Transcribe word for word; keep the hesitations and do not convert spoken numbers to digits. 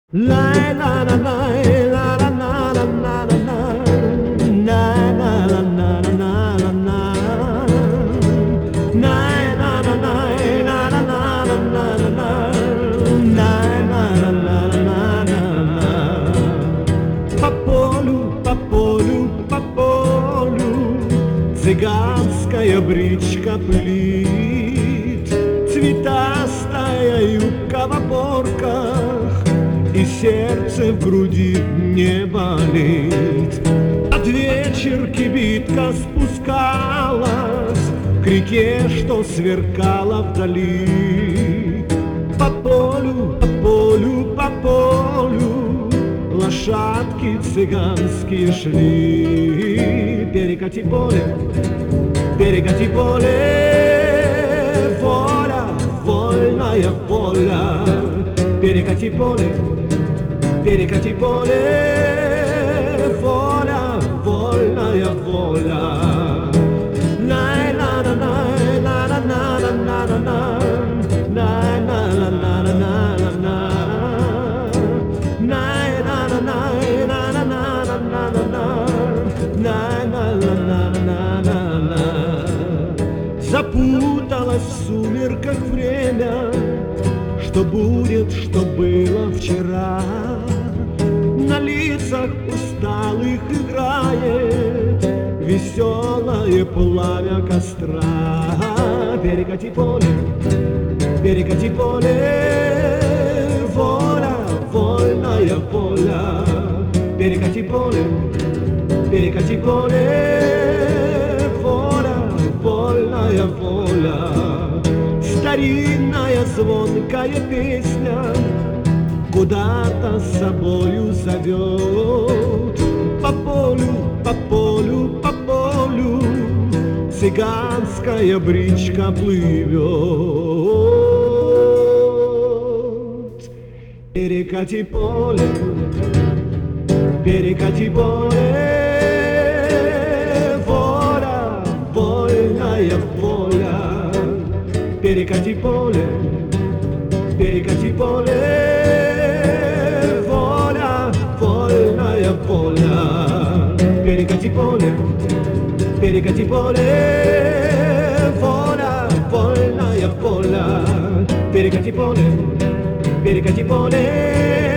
La la la la la la la la la la la la la la la la la. По полю, по полю, по полю цыганская бричка пылит, цветастая юбка в оборках, и сердце в груди не болит. От вечер кибитка спускалась к реке, что сверкала вдали. По полю, по полю, по полю лошадки цыганские шли. Перекати поле, перекати поле, воля, вольная воля. Перекати поле, перекати поле, воля, вольная воля. Запуталось в сумерках время, что будет, что было вчера. На лицах усталых играет веселое пламя костра. Перекати поле, перекати поле, воля, вольная воля. Перекати поле, перекати поле, воля, вольная воля. Старинная звонкая песня куда-то с собою зовет. По полю, по полю, по полю цыганская бричка плывет. Перекати поле, перекати поле, воля, вольная воля. Перекати поле, перекати поле, воля, вольная воля. Перекати поле, перекати поле, воля, вольная воля. Перекати поле, перекати поле.